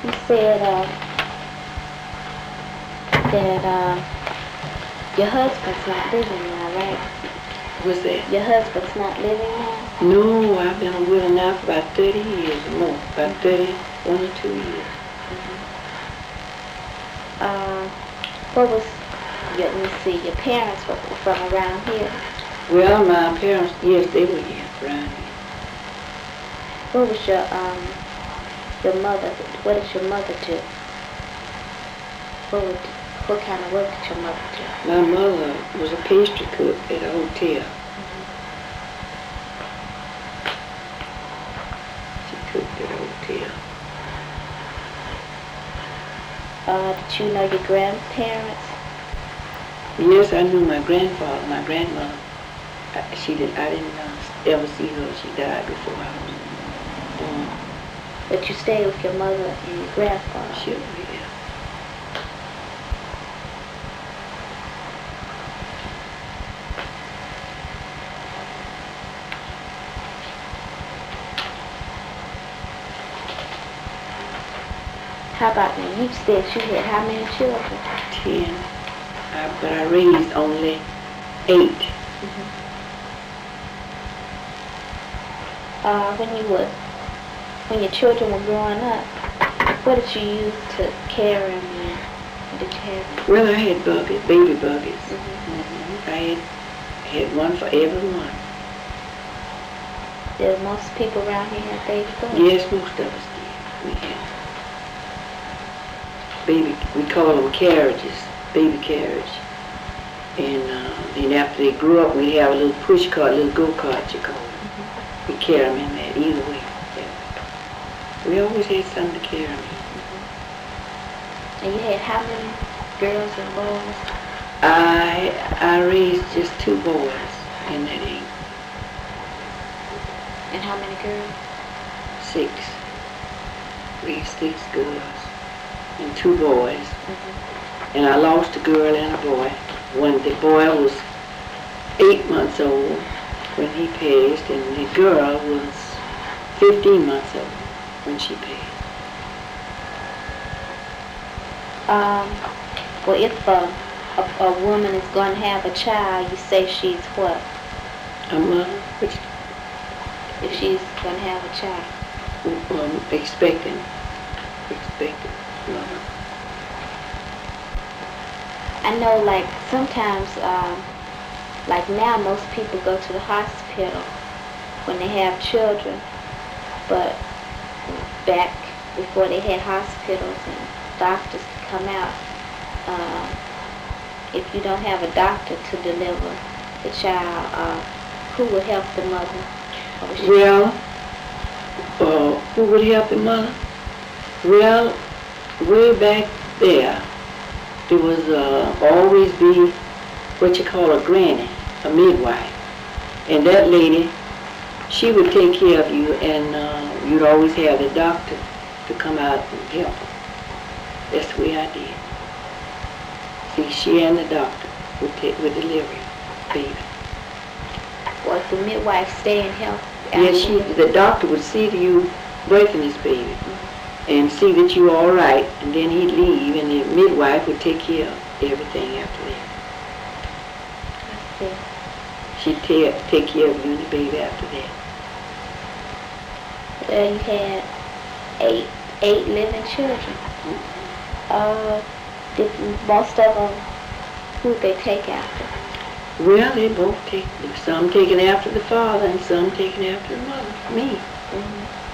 You said that your husband's not living now, right? What's that? Your husband's not living now? No, I've been with him now for about 30 years or more. About 31 or 2 years. What was, let me see, your parents were from around here? Well, my parents, yes, they were here, around here. What was your mother, what did your mother do? What kind of work did your mother do? My mother was a pastry cook at a hotel. She cooked at a hotel. Did you know your grandparents? Yes, I knew my grandfather, my grandmother. I didn't ever see her. She died before I was born. But you stayed with your mother and your grandfather? Sure, yeah. How about now? You said you had how many children? 10. But I raised only 8. When your children were growing up, what did you use to carry them in? What did you have? Well, I had baby buggies. I had one for everyone. Did most people around here have baby buggies? Yes, most of us did. We call them carriages, baby carriage. And after they grew up, we have a little push cart, a little go-kart, you call it. We carry them in that, either way. We always had something to carry them in. And you had how many girls and boys? I raised just 2 boys in that age. And how many girls? 6. Raised 6 girls and 2 boys. And I lost a girl and a boy. When the boy was 8 months old when he passed, and the girl was 15 months old when she passed. Well, if a woman is going to have a child, you say she's what? A mother? If she's going to have a child? Expecting mother. I know, like, sometimes, like now, most people go to the hospital when they have children, but back before they had hospitals and doctors to come out, if you don't have a doctor to deliver the child, who would help the mother? Well, who would help the mother? Well, way back there was always be what you call a granny, a midwife. And that lady, she would take care of you, and you'd always have the doctor to come out and help her. That's the way I did. See, she and the doctor would deliver baby. Well, if the midwife stay and help? Yes, the doctor would see to you birthing this baby and see that you're all right, and then he'd leave, and the midwife would take care of everything after that. I see. She'd take care of you and the baby after that. You had eight living children. Did most of them, who'd they take after? Well, they both some taken after the father and some taken after the mother, me.